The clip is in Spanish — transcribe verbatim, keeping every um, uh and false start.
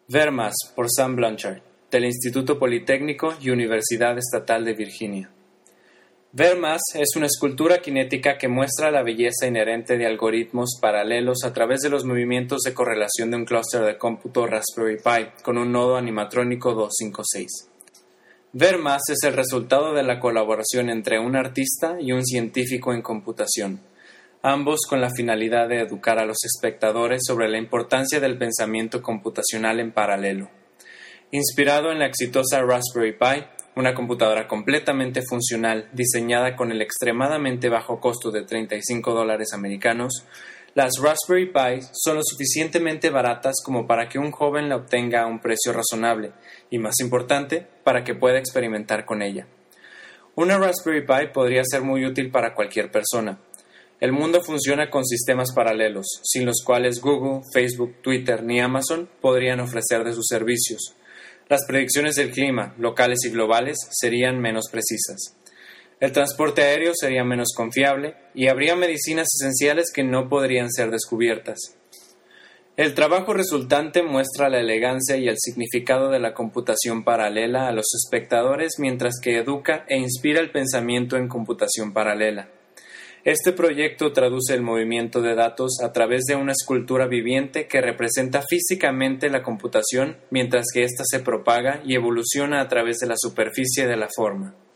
Vermas, por Sam Blanchard, del Instituto Politécnico y Universidad Estatal de Virginia. Vermas es una escultura cinética que muestra la belleza inherente de algoritmos paralelos a través de los movimientos de correlación de un clúster de cómputo Raspberry Pi con un nodo animatrónico doscientos cincuenta y seis. Vermas es el resultado de la colaboración entre un artista y un científico en computación, ambos con la finalidad de educar a los espectadores sobre la importancia del pensamiento computacional en paralelo. Inspirado en la exitosa Raspberry Pi, una computadora completamente funcional diseñada con el extremadamente bajo costo de treinta y cinco dólares americanos, las Raspberry Pi son lo suficientemente baratas como para que un joven la obtenga a un precio razonable y, más importante, para que pueda experimentar con ella. Una Raspberry Pi podría ser muy útil para cualquier persona. El mundo funciona con sistemas paralelos, sin los cuales Google, Facebook, Twitter ni Amazon podrían ofrecer de sus servicios. Las predicciones del clima, locales y globales, serían menos precisas. El transporte aéreo sería menos confiable y habría medicinas esenciales que no podrían ser descubiertas. El trabajo resultante muestra la elegancia y el significado de la computación paralela a los espectadores mientras que educa e inspira el pensamiento en computación paralela. Este proyecto traduce el movimiento de datos a través de una escultura viviente que representa físicamente la computación mientras que ésta se propaga y evoluciona a través de la superficie de la forma.